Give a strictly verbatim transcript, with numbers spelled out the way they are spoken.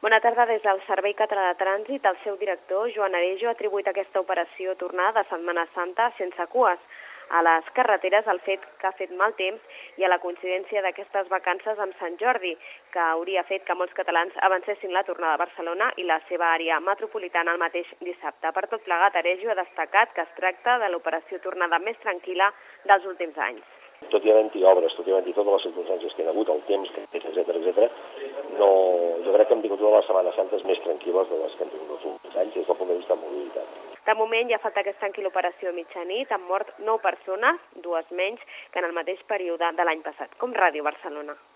Bona tarda. Des del Servei Català de Trànsit, el seu director, Joan Arejo, ha atribuït aquesta operació tornada de Setmana Santa sense cues a les carreteres, al fet que ha fet mal temps i a la coincidència d'aquestes vacances amb Sant Jordi, que hauria fet que molts catalans avancessin la tornada a Barcelona i la seva àrea metropolitana el mateix dissabte. Per tot plegat, Arejo ha destacat que es tracta de l'operació tornada més tranquil·la dels últims anys. Tot i havent-hi obres, tot i havent-hi totes les circumstàncies que hi ha hagut, el temps, etcètera, etcètera, no, jo crec que hem tingut una de les Setmanes Santes més tranquil·les de les que hem tingut els últims anys des del punt de vista de mobilitat. De moment ja falta que es tanqui l'operació a mitjanit, han mort nou persones, dues menys que en el mateix període de l'any passat, com Ràdio Barcelona.